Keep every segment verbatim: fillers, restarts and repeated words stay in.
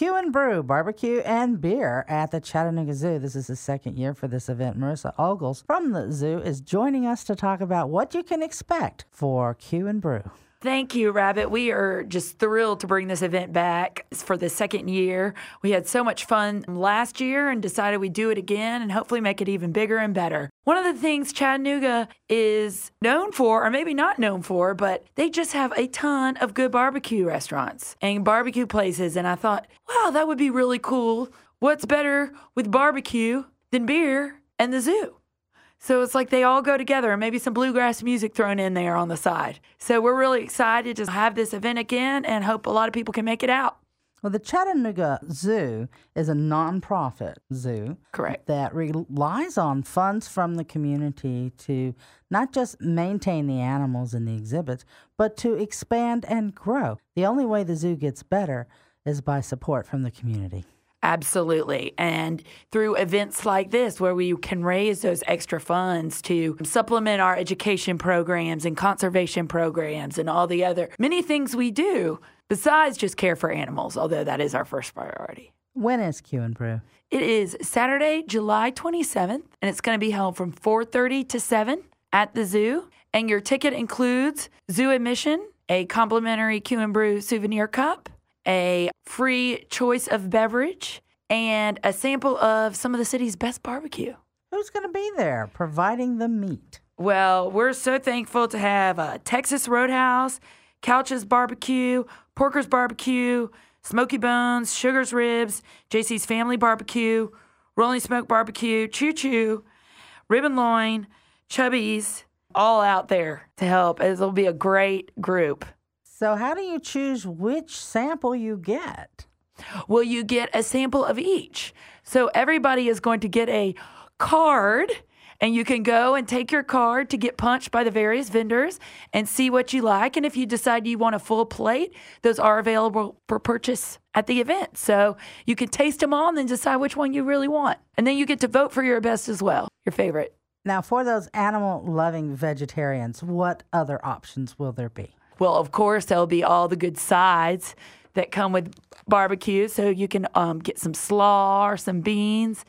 Q and Brew, barbecue and beer at the Chattanooga Zoo. This is the second year for this event. Marissa Ogles from the zoo is joining us to talk about what you can expect for Q and Brew. Thank you, Rabbit. We are just thrilled to bring this event back for the second year. We had so much fun last year and decided we'd do it again and hopefully make it even bigger and better. One of the things Chattanooga is known for, or maybe not known for, but they just have a ton of good barbecue restaurants and barbecue places. And I thought, wow, that would be really cool. What's better with barbecue than beer and the zoo? So it's like they all go together, and maybe some bluegrass music thrown in there on the side. So we're really excited to have this event again and hope a lot of people can make it out. Well, the Chattanooga Zoo is a nonprofit zoo. Correct. That relies on funds from the community to not just maintain the animals in the exhibits, but to expand and grow. The only way the zoo gets better is by support from the community. Absolutely. And through events like this where we can raise those extra funds to supplement our education programs and conservation programs and all the other many things we do besides just care for animals, although that is our first priority. When is Q and Brew? It is Saturday, July twenty-seventh, and it's going to be held from four thirty to seven at the zoo. And your ticket includes zoo admission, a complimentary Q and Brew souvenir cup, a free choice of beverage, and a sample of some of the city's best barbecue. Who's going to be there providing the meat? Well, we're so thankful to have uh, Texas Roadhouse, Couch's Barbecue, Porker's Barbecue, Smoky Bones, Sugar's Ribs, J C's Family Barbecue, Rolling Smoke Barbecue, Choo Choo, Ribbon Loin, Chubby's, all out there to help. It'll be a great group. So how do you choose which sample you get? Well, you get a sample of each. So everybody is going to get a card, and you can go and take your card to get punched by the various vendors and see what you like. And if you decide you want a full plate, those are available for purchase at the event. So you can taste them all and then decide which one you really want. And then you get to vote for your best as well, your favorite. Now, for those animal-loving vegetarians, what other options will there be? Well, of course, there'll be all the good sides that come with barbecue. So you can um, get some slaw or some beans,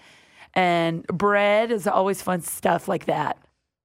and bread is always fun stuff like that.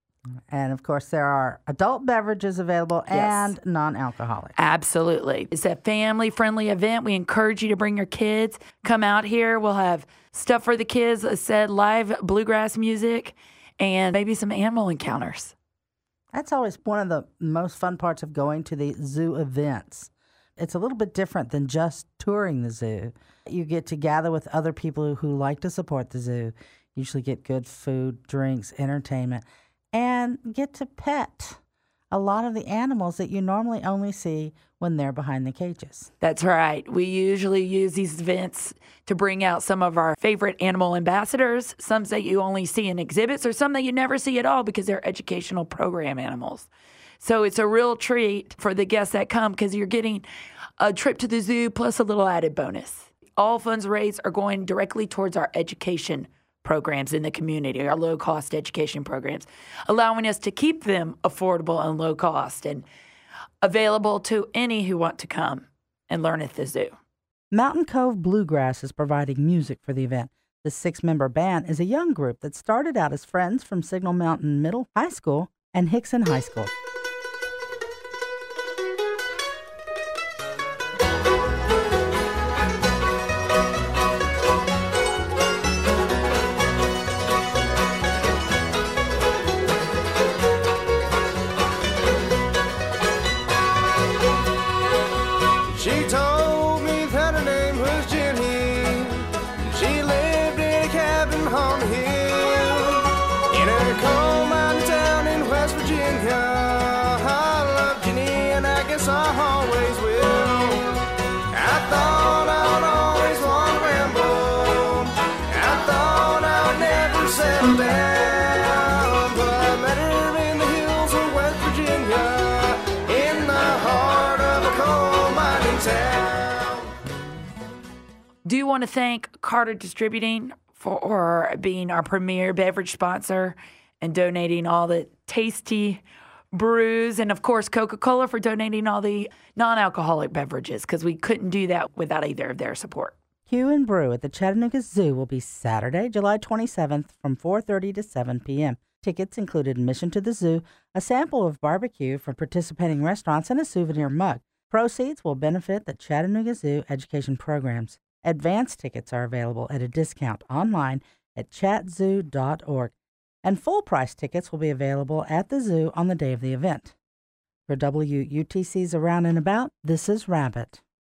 And, of course, there are adult beverages available and Yes. non-alcoholic. Absolutely. It's a family-friendly event. We encourage you to bring your kids. Come out here. We'll have stuff for the kids, as I said, live bluegrass music, and maybe some animal encounters. That's always one of the most fun parts of going to the zoo events. It's a little bit different than just touring the zoo. You get to gather with other people who like to support the zoo, usually get good food, drinks, entertainment, and get to pet a lot of the animals that you normally only see when they're behind the cages. That's right. We usually use these events to bring out some of our favorite animal ambassadors, some that you only see in exhibits or some that you never see at all because they're educational program animals. So it's a real treat for the guests that come because you're getting a trip to the zoo plus a little added bonus. All funds raised are going directly towards our education programs in the community, our low-cost education programs, allowing us to keep them affordable and low-cost and available to any who want to come and learn at the zoo. Mountain Cove Bluegrass is providing music for the event. The six-member band is a young group that started out as friends from Signal Mountain Middle High School and Hickson High School. She told me that her name was Jenny. She lived in a cabin on the hill in a coal mine town in West Virginia. I love Jenny and I guess I always will. I thought I'd always want to ramble. I thought I'd never settle down, but I met her in the hills of West Virginia in the heart of a coal mining town. Do you want to thank Carter Distributing for being our premier beverage sponsor and donating all the tasty brews, and of course Coca-Cola for donating all the non-alcoholic beverages, because we couldn't do that without either of their support. Q and Brew at the Chattanooga Zoo will be Saturday, July twenty-seventh from four thirty to seven p.m. Tickets include admission to the zoo, a sample of barbecue from participating restaurants, and a souvenir mug. Proceeds will benefit the Chattanooga Zoo education programs. Advance tickets are available at a discount online at chat zoo dot org, and full-price tickets will be available at the zoo on the day of the event. For W U T C's Around and About, this is Rabbit.